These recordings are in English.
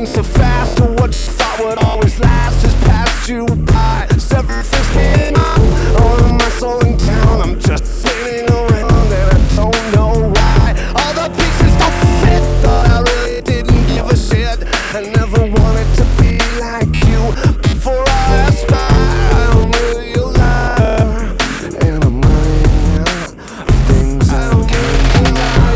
moving so fast, and what you thought would always last has passed you by. Severed fist all of my soul in town. I'm just spinning around and I don't know why. All the pieces don't fit. Thought I really didn't give a shit. I never wanted to be like you. Before I aspire, I'm really a liar, and I'm running out of things I can't deny.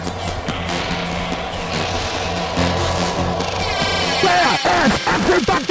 Everybody!